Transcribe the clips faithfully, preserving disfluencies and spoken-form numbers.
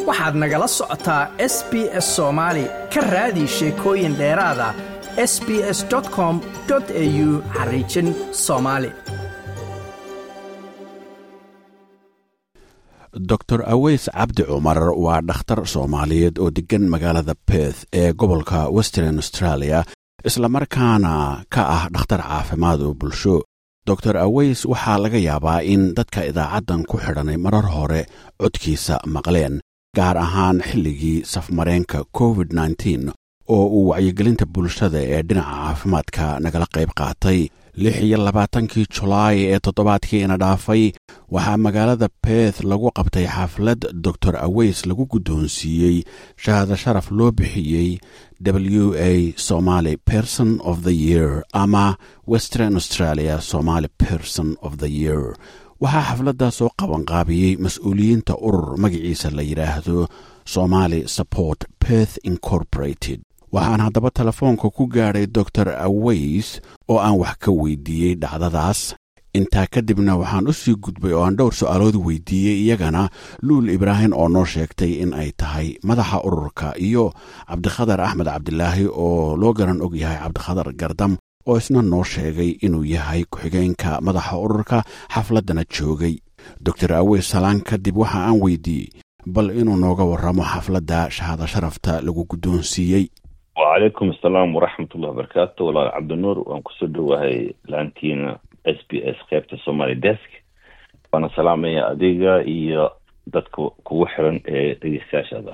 waxaad nagala socotaa S B S Soomaali ka raadi sheekooyin dheeraad ah s b s dot com dot a u xariijin Soomaali. doctor Aweys Cabdi Cumar waa dhakhtar Soomaaliyeed oo degan magaalada Perth ee gobolka Western Australia isla markaana ka ah dhakhtar caafimaad oo bulsho. doctor Aweys waxaa laga yaabaa in dadka idaacadan ku xidhanay marar hore codkiisa maqleen, gaar ahaan xilligii safmareenka covid nineteen oo uu wacyigelinta bulshada ee dhinaca caafimaadka nagala qayb qaatay. lix iyo labaatankii Julaay ee toddobaadkiina dhaafay waxaa magaalada Perth lagu qabtay xaflad doctor Aweys lagu guddoonsiiyey shahaado sharaf loo bixiyey W A Somali Person of the Year ama Western Australia Somali Person of the Year. waxaa xafladda soo qaban qaabiyey mas'uuliyiinta urur magaciisa la yiraahdo Somali Support Perth Incorporated. waxaan haddaba telefoonka ku gaadhay doctor Aweys oo aan wax ka weydiiyey dhacdadaas. intaa kadibna waxaan u sii gudbay oo aan dhowr su'aalood weydiiyey iyagana Luul Ibraahim oo noo sheegtay in ay tahay madaxa ururka, iyo Cabdikhadar Axmed Cabdilaahi oo loo garan og yahay Cabdikhadar Gardam oo isna noo sheegay inuu yahay ku-xigeenka madaxa ururka xafladana joogay. doctor Aweys salaan kadib waxa aan weydiiyey bal inuu nooga warramo xafladda shahaado sharafta lagu guddoonsiiyey. وعليكم السلام ورحمة الله وبركاته. والله عبد النور وانكسر وهي لانتينا اس بي اس قيبت الصومالي ديسك. وانا سلامي اديقا iyo dadka kugu xiran ee dhageystayaasha.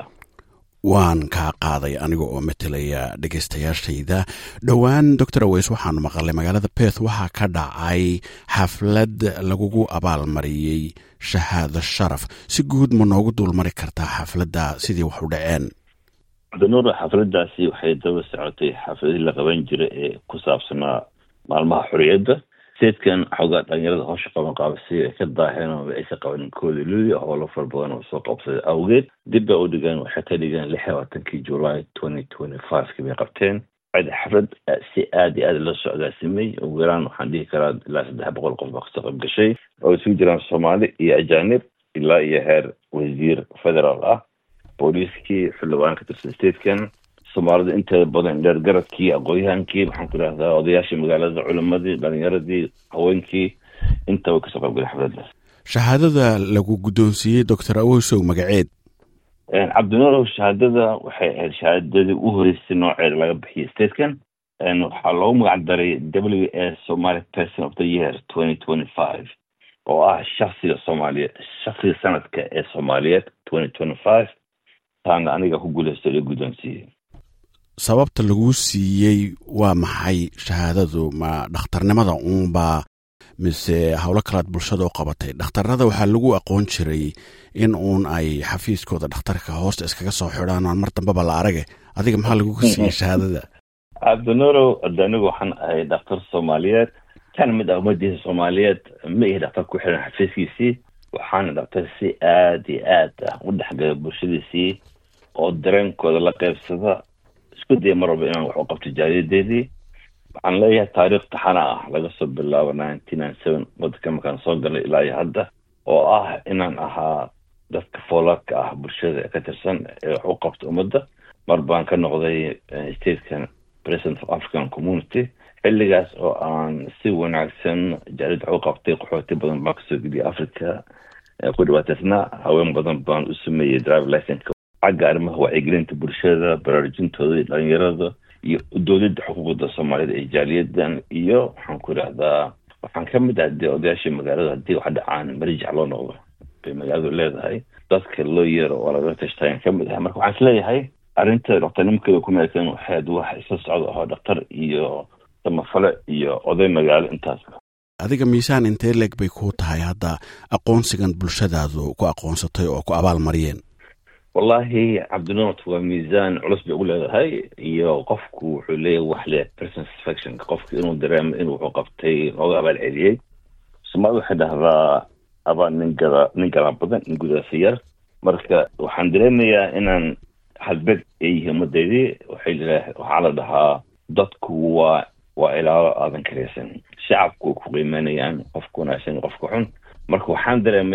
waan ka qaaday aniga oo metelaya dhageystayaashayda. dhowaan doctor Aweys waxaan maqalay magaalada Perth waxaa ka dhacay xaflad lagugu abaalmariyey shahaado sharaf. si guud ma noogu dulmari kartaa xafladda sidii wax u dhaceen? عبدالنور xafladaasi waxay daba socotay xafladii la qaban jiray ee ku saabsanaa maalmaha xorriyadda. seedkan xogaa dhalinyarada hawsha qaban qaabisay ay ka daaheen oo aysan qabanin koodii luuya howlo fara badan oo soo qabsaday awgeed dib bay u dhigaan. waxay ka dhigeen lix iyo labaatankii July twenty twenty-five kii bay qabteen. xaflad si aad iyo aad loo socdaasimay. ugu yaraan waxaan dhihi karaa ilaa saddex boqol qof baa kasoo qayb gashay oo isugu jiraan Soomaali iyo ajaanib ilaa iyo heer wasiir federaal ah, booliiskii, xildhibaan ka tirsan statekan, Soomaalida inteeda badan, dheer garadkii, aqoonyahankii, waxaan ku idhahdaa odayaashii magaalada, culimadii, dhalinyaradii, haweenkii, intaba kasoo qayb galay xafladdaas. shahaadada lagu guddoonsiiyey doctor Aweys magaceed? cabdinuur, shahaadada waxay ahayd shahaadadii u horeysay nooceeda laga bixiyey statekan. waxaa loogu magac daray W A Somali Person of the Year twenty twenty-five oo ah shakhsiga Soomaaliyeed, shakhsiga sanadka ee Soomaaliyeed twenty twenty-five. taana aniga ku guuleystay ee guddoonsiiyey. sababta lagu siiyey waa maxay shahaadadu? ma dhakhtarnimada uunba mise howlo kalaad bulshada u qabatay? dhakhtarada waxaa lagu aqoon jiray in uun ay xafiiskooda dhakhtarka hoosta iskaga soo xidhaan aan mar dambeba la arage. adiga maxaa lagu siiyey shahaadada? cabdinuurow, anigu waxaan ahay dhakhtar Soomaaliyeed, kan mid ah ummadiisa Soomaaliyeed. ma ihi dhakhtar ku xiran xafiiskiisii, waxaana dhakhtar si aad iyo aad ah u dhexgala bulshadiisii oo dareenkooda la qaybsada, isku daya mar walba inaan wax u qabto jaariyadeedii. waxaan leeyahay taariikh taxana ah laga soo bilaabo nineteen ninety-seven waddanka markaan soo galay ilaa iyo hadda, oo ah inaan ahaa dadka foolarka ah bulshada ka tirsan ee wax u qabta ummadda. mar baan ka noqday statekan President of African Community. xilligaas oo aan si wanaagsan jaariyad wax u qabtay, qaxooti badan baan kasoo geliyay Africa ku dhawaateysnaa. haween badan baan u sameeyey driver license xagga arrimaha wacyigelinta bulshada, baraarujintooda iyo dhalinyarada, iyo dowladda xuquuqda Soomaalida ee jaaliyadan. iyo waxaan ku idhahdaa waxaan ka mid ah dee odayaashii magaalada. haddii wax dhacaan marjac loo noqdo bay magaaladu leedahay, dadka loo yeero oo laga tashtaayan ka mid ah. marka waxaan isleeyahay arrinta dhakhtarnimkeeda ku meelsan waxaad wax isla socda oo dhakhtar iyo samafale iyo oday magaalo intaas. adiga miisaan intee leeg bay kuu tahay hadda aqoonsigan bulshadaadu ku aqoonsatay oo ku abaal mariyeen? wallahi cabdinuur, waa miisaan culus bay ugu leedahay, iyo qofku wuxuu leeyahay wax le person satisfaction, qofku inuu dareemo inuu wuxuu qabtay looga abaal celiyey. Soomaalida waxay dhahdaa abaan nin gada nin gadaa badan in gudaasa yar. marka waxaan dareemayaa inaan halbeeg ay yihiin ummadeedii. waxay leedahay waxaa la dhahaa dadku waa waa ilaalo aadan karaysan. shacabku ku qiimeynayaan qofka wanaagsan qofka xun. marka waxaan dareemay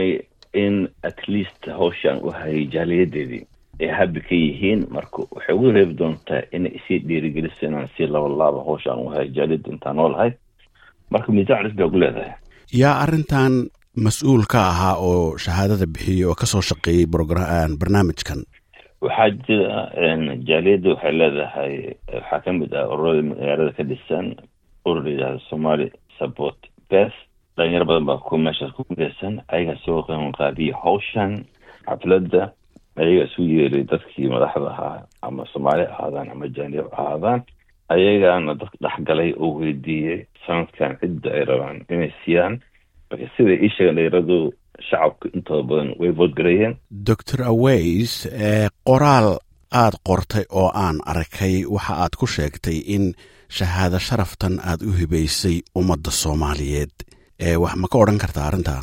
in at least hawshan u hayay jaaliyadeedii ay habi ka yihiin marka waxay ugu reebi doontaa inay isii dhiirigeliso inaan sii laba laaba hawshan u hayay jaaliyada intaan noolahay marka miisaan cusub bay ku leedahay. yaa arrintan mas-uul ka ahaa oo shahaadada bixiyey oo kasoo shaqeeyey brogram barnaamijkan? waxaa jira jaaliyadda waxay leedahay waxaa ka mid ah ururada magaalada ka dhisan urur yidhaahda Somali Support Beth dhalinyaro badan baa ku meeshaas ku midaysan ayaga soo qabanqaabiya hawshan xafladda ayaga isu yeeray dadkii madaxda ahaa ama Soomaali ahaadaan ama jaanib ahaadaan ayagana dad dhexgalay oo weydiiyey sanadkan cidda ay rabaan inay siiyaan marka sida ii sheegan dhalinyaradu shacabka intooda badan way voodgareeyeen. doctor Aways ee qoraal aad qortay oo aan arkay waxa aad ku sheegtay in shahaado sharaftan aad u hibaysay ummadda Soomaaliyeed ee wax ma ka odhan kartaa arrintaa?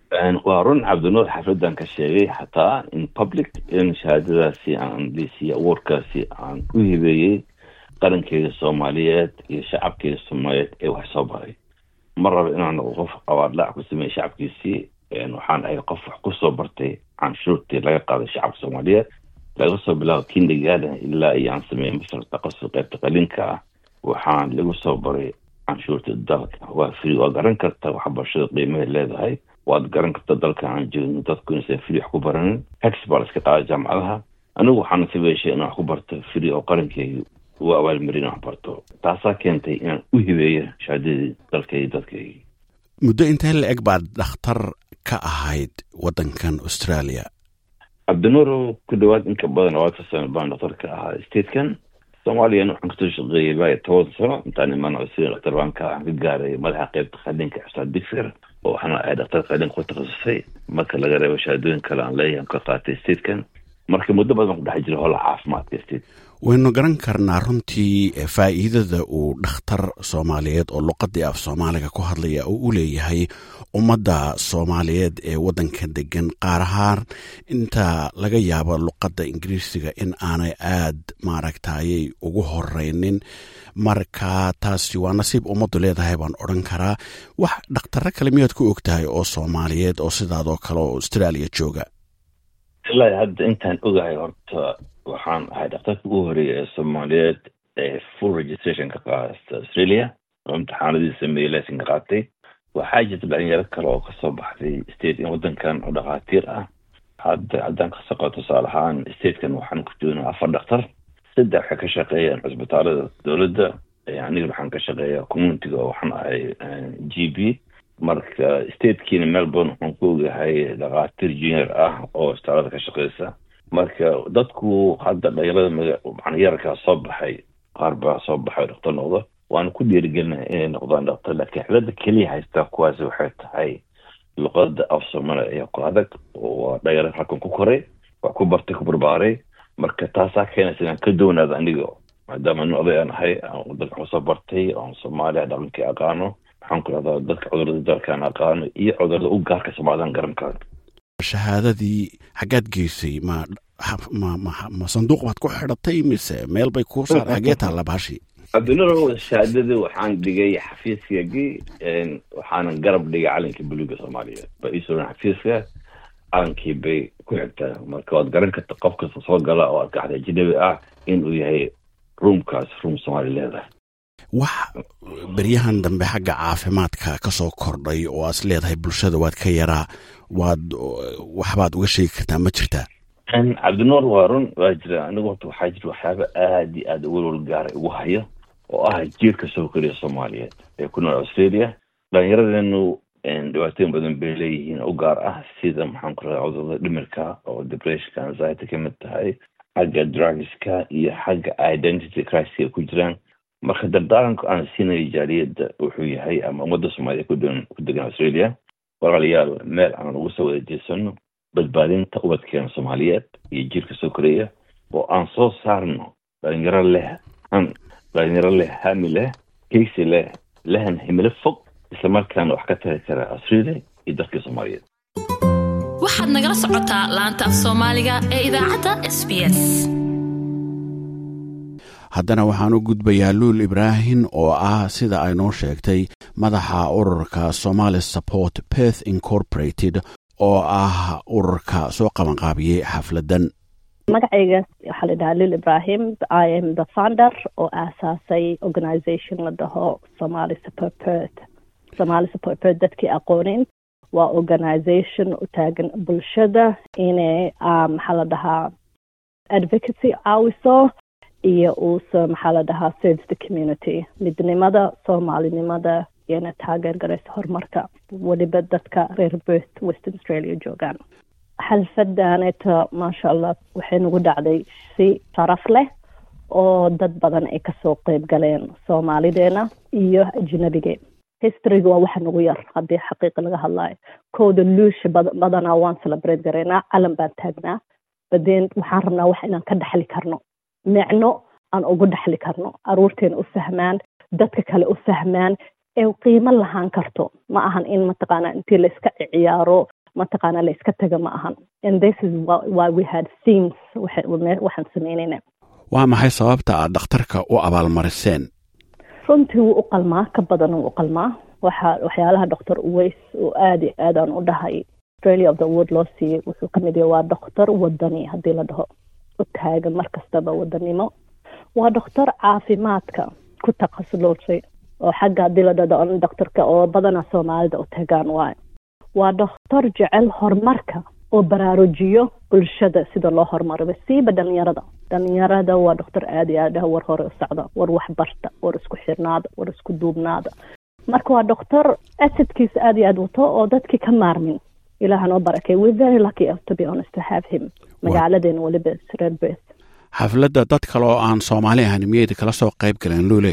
waa run cabdinuur xafladan ka sheegay xataa in public in shahaadadaasi aan dhiisiya warkaasi aan u hibeeyey qarankeyga Soomaaliyeed iyo shacabkeyga Soomaaliyeed ee wax soo baray mar raba inaan qof awaadlaac ku sameeyo shacabkiisii waxaan ahay qof wax ku soo bartay canshuurtii laga qaaday shacabka Soomaaliyeed laga soo bilaabo kindergarten ilaa iyo aan sameeyay masar taqasus qaybta qalinka ah waxaan lagu soo baray canshuurta dalka waa free waa garan karta waxbarashada qiimaha leedahay waad garan karta dalka aan joogno dadku inay free wax ku baran expert iska qaada jaamacadaha anigu waxaan sameeyay inaan wax ku barto free oo qarankeyga waa abaalmarin wax barto taasaa keentay inaan u hibeeyo shahaadadii dalkayga dadkayga. muddo intee la eg baad dhakhtar ka ahayd waddankan Australia? cabdinuur ku dhawaad inka badan waa ka sano baan dhakhtar ka ahaa statekan Soomaaliya waxaan kasoo shaqeeyay baa toban sano intaan imaan cusub dhakhtar baan ka gaaray madaxa qaybta qalinka Ustaad Digfir oo waxaan ahay dhakhtar qalin ku takhasusay marka laga reebo shahaadooyin kale aan leeyahay ka qaatay statekan marka muddo badan ku dhex jiro howl caafimaadka state. waynu garan karnaa runtii faa'iidada uu dhakhtar Soomaaliyeed oo luqadii af Soomaaliga ku hadlaya uu u leeyahay ummadda Soomaaliyeed ee waddanka degan qaar ahaan inta laga yaabo luqadda Ingiriisiga in aanay aad maaragtay ugu horeynin marka taasi waa nasiib ummaddu leedahay baan odhan karaa. wax dhakhtarro kale miyaad ku ogtahay oo Soomaaliyeed oo sidaadoo kale oo Australia jooga? ilaa hadda intaan ogahay horta waxaan ahay dhakhtarka ugu horeeyay ee Soomaaliyeed ee full registration ka qaatay Australia oo imtixaanadii sameeyay laysan ka qaatay. waxaa jirta dhalinyaro kale oo kasoo baxday state in waddankan oo dhakhaatiir ah hadda haddaan ka shaqo tusaale ahaan statekan waxaan ku joognaa afar dhakhtar saddex waxay ka shaqeeyaan cisbitaalada dowladda aniga waxaan ka shaqeeyaa communitiga oo waxaan ahay G P marka statekiina Melbourne waxaan ku ogahay dhakhaatiir junior ah oo isbitaalada ka shaqeysa marka dadku hadda dhalinyarada macnayarka soo baxay qaar baa soo baxay dhakhtar noqdo waan ku dhiirigelinahay inay noqdaan dhakhtar laakiin xilada kaliya haysta kuwaas waxay tahay luqadda af Soomaali ee ku adag oo dhalinyarada halkan ku koray wax ku bartay ku barbaaray marka taasaa keenaysa inaan ka doonaado aniga maadaama anu oday aan ahay aan dalka soo bartay aan Soomaaliya dhaqankii aqaano waxaan ku radaa dadka cudurada dalkaan aqaano iyo cudurada u gaarka Soomaalidan garan karo. shahaadadii xaggaad geysay ma ma ma sanduuq baad ku xidhatay mise meel bay ku saar xagee taala baashi? cabdinuur shahaadada waxaan dhigay xafiiskayagii waxaanan garab dhigay calanka buluuga Soomaaliyeed ba isuran xafiiska calankii bay ku xigtaa marka waad garan karta qof kasta soo gala oo arkaxda jinabi ah inuu yahay roomkaas room Soomaali leedahay. wax beryahan dambe xagga caafimaadka ka soo kordhay oo aad leedahay bulshada waad ka yaraa waad waxbaad uga sheegi kartaa ma jirtaa? cabdinuur waa run waa jira anigu horta waxaa jira waxyaaba aad iyo aad welwal gaaray ugu hayo oo ah jiilka soo koriya Soomaaliyeed ee ku nool Australia. dhalinyaradeennu dhibaatooyin badan bay leeyihiin u gaar ah sida maxaan ku radaa cudurada dhimirka oo depressionka anxiety ka mid tahay xagga drugska iyo xagga identity crisis ku jiraan marka dardaaranka aan siinay jaaliyadda wuxuu yahay ama ummadda Soomaaliyeed ku degan ku degan Australia walaalayaal meel aan ugu soo wada jeesano badbaadinta ubadkeena Soomaaliyeed iyo jiilka soo koreya oo aan soo saarno dhalinyaro leh aan dhalinyaro leh hami leh kaysi leh lehen himilo fog isla markaana wax ka tari kara Australia iyo dadka Soomaaliyeed. waxaad nagala socotaa laanta af Soomaaliga ee idaacadda S B S. haddana waxaan u gudbayaa Luul Ibraahin oo ah sida ay noo sheegtay madaxa ururka Somali Support Perth Incorporated oo ah ururka soo qabanqaabiyey xafladan. magacayga waxaa la dhahaa Lil Ibrahim. I am the founder oo aasaasay organisation la dhaho Somali Support Perth. Somali Support Perth dadkii aqoonin waa organisation u taagan bulshada inay maxaa la dhahaa advocacy caawiso iyo uusa maxaa la dhahaa serves the community. midnimada soomaalinimada iyana taageer garaysa horumarka waliba dadka reer Perth Western Australia joogaan. xalfadaaneta maasha allah waxay nagu dhacday si sharaf leh oo dad badan ay kasoo qayb galeen soomaalideena iyo ajnabiga. historyga waa waxa nagu yar haddii xaqiiqa laga hadlayo. kooda luusha badanaa waan celebrate garaynaa, calan baan taagnaa, badeen waxaan rabnaa wax inaan ka dhaxli karno, micno aan ugu dhaxli karno, aruurteena u fahmaan, dadka kale u fahmaan, ee qiimo lahaan karto. ma ahan in mataqaanaa intii la iska ciyaaro mataqaanaa la iska taga ma ahan. And this is why we had themes waxaan samaynayna. waa maxay sababta aad dhakhtarka u abaalmariseen? runtii wuu u qalmaa, ka badan wuu u qalmaa. waxa waxyaalaha doctor Uways oo aad iyo aad aan u dhahay Australia of the Award loo siiyey wuxuu ka mid yahay waa doctor wadani haddii la dhaho u taagan mar kastaba wadanimo. waa doctor caafimaadka ku takhasusay oo xagga haddii la dhado doctorka oo badana Soomaalida u tagaan waay. waa doctor jecel horumarka oo baraarujiyo bulshada sida loo horumariyo siiba dhalinyarada. dhalinyarada waa doctor aad iyo aad war hore u socda, war wax barta, war isku xirnaada, war isku duubnaada. marka waa doctor acidkiisa aad iyo aad wato oo dadkii ka maarmin. ilaaha noo barakay. We're very lucky to be honest to have him. magaaladeena waliba reer Perth. xafladda dad kale oo aan Soomaali ahayn miyeed kala soo qayb galeen Luley?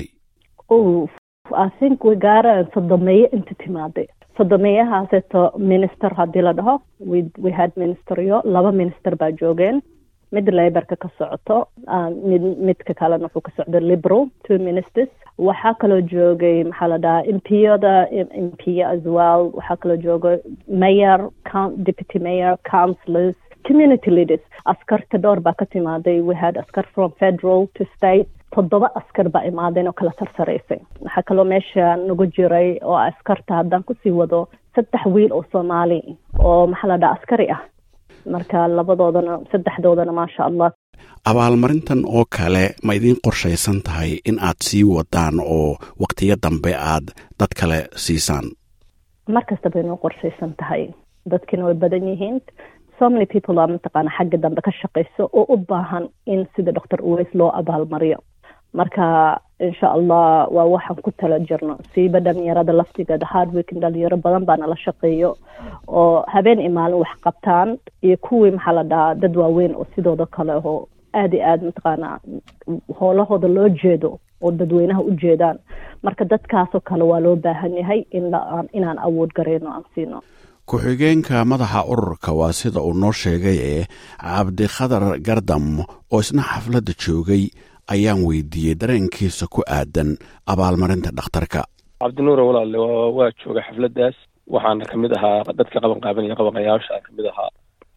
Oh, I think we got a sodomeeye inta timaaday. sodomeeyahaaseeto minister haddii la dhaho we, we had ministeryo laba minister baa joogeen. mid laborka ka socoto, mid midka kalena wuxuu ka socdo liberal, two ministers. waxaa kaloo joogay maxaa la dhahaa impiyada impiya as well. waxaa kaloo joogay mayor, deputy mayor, councillors, community leaders. askarta dhowr baa ka timaaday. we had askar from federal to state. toddoba askar baa imaadeen oo kala sarsaraysay. waxaa kaloo meesha nagu jiray oo askarta haddaan kusii wado saddex wiil oo Soomaali oo maxaa la dhahaa askari ah. marka labadoodana saddexdoodana maasha allah. abaalmarintan oo kale ma idiin qorshaysan tahay in aad sii wadaan oo waqtiyo dambe aad dad kale siisaan? mar kasta bay noo qorshaysan tahay. dadkina way badan yihiin. so many people are mataqaana xagga dambe ka shaqayso oo u baahan in sida doctor Uways loo abaalmariyo. marka insha allah waa waxaan ku tala jirno siiba dhalinyarada laftigeeda hard working dhalinyaro badan baa nala shaqeeyo oo habeen iyo maalin wax qabtaan iyo kuwii maxaa la dhahaa dad waaweyn oo sidooda kale oo aad iyo aad mataqaana howlahooda loo jeedo oo dadweynaha u jeedaan. marka dadkaasoo kale waa loo baahan yahay in inaan awood garayno aan siino. ku-xigeenka madaxa ururka waa sida uu noo sheegay ee cabdikhadar gardam oo isna xafladda joogay ayaan weydiiyey dareenkiisa ku aadan abaalmarinta dhakhtarka. cabdinuur walaalle waa jooga xafladdaas. waxaana ka mid ahaa dadka qaban qaabanaya qabanqayaasha ka mid ahaa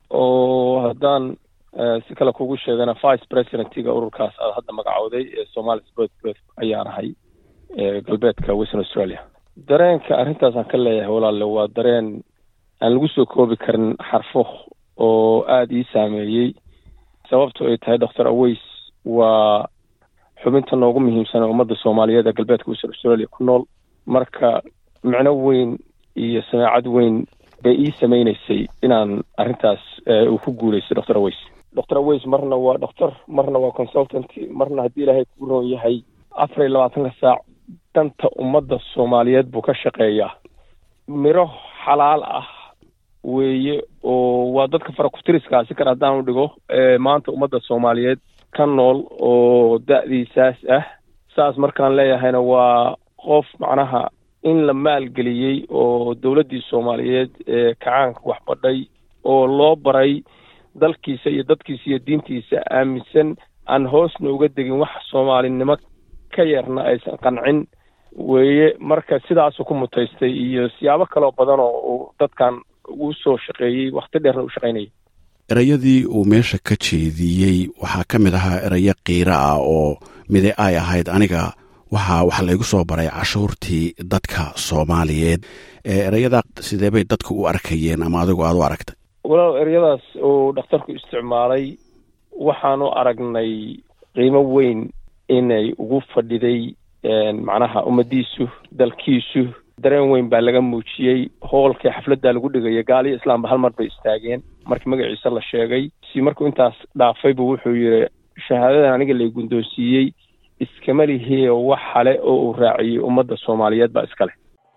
oo haddaan si kale kugu sheegana vice presidentiga ururkaas aad hadda magacowday ee Somali Support Perth ayaan ahay ee galbeedka Western Australia. dareenka arrintaasaan ka leeyahay walaalle waa dareen aan lagu soo koobi karin xarfo oo aad ii saameeyey. sababto ay tahay doctor Uways waa xubinta noogu muhiimsan ee ummadda Soomaaliyeed ee galbeedka Western Australia ku nool. marka macno weyn iyo samaacad weyn bay ii sameynaysay inaan arrintaas uu ku guuleystay doctor Uways. doctor Uways marna waa doctor, marna waa consultant, marna haddii ilaahay ku roon yahay afar iyo labaatanka saac danta ummadda Soomaaliyeed buu ka shaqeeyaa. miro xalaal ah weeye oo waa dadka farakutiriska si kar haddaan u dhigo ee maanta ummadda Soomaaliyeed ka nool oo da'diisaas ah. saas markaan leeyahayna waa qof macnaha in la maalgeliyey oo dowladdii Soomaaliyeed ee kacaanka wax badhay oo loo baray dalkiisa iyo dadkiisa iyo diintiisa aaminsan aan hoosna uga degin wax Soomaalinimo ka yarna aysan qancin weeye. marka sidaasuu ku mutaystay iyo siyaabo kaloo badan oo dadkan uu soo shaqeeyey waqti dheerna u shaqaynayay. erayadii uu meesha ka jeediyey waxaa ka mid ahaa erayo qiiro ah oo mide ay ahayd aniga waxaa waxaa laygu soo baray cashuurtii dadka soomaaliyeed ee ereyada sidee bay dadku u arkayeen ama adigu aad u aragtay walaal ereyadaas uu dhakhtarku isticmaalay waxaanu aragnay qiimo weyn inay ugu fadhiday macnaha ummadiisu dalkiisu dareen weyn baa laga muujiyey hoolkii xafladda lagu dhigaya gaaliyo islaamba hal mar bay istaageen markii magaciisa la sheegay si markuu intaas dhaafaybu wuxuu yidhi shahaadadan aniga lay gundoonsiiyey iskama lihii wax xale oo uu raaciyey ummadda soomaaliyeed baa iska leh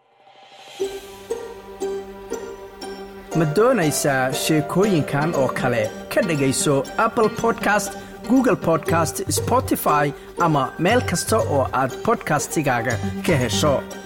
ma doonaysaa sheekooyinkan oo kale ka dhegayso Apple Podcast, Google Podcast, Spotify ama meel kasta oo aad podcastigaaga ka hesho.